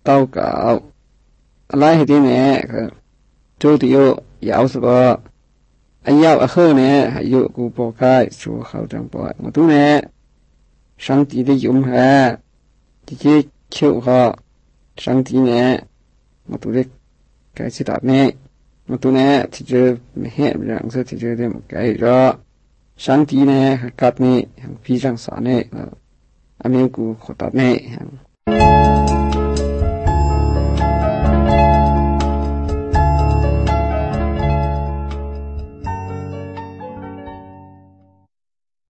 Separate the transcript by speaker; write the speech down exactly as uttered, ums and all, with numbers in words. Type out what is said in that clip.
Speaker 1: 祷告。来迄啲呢，佢做啲有有什個，哎有啊好呢，還有古波開做好張波，我都呢，上帝的用下，直接求下，上帝呢，我都咧解釋答呢，我都呢，直接唔係唔讓，所以直接都唔解咗。上帝呢，係夾呢，係非常傻呢，啊，阿明古學答呢。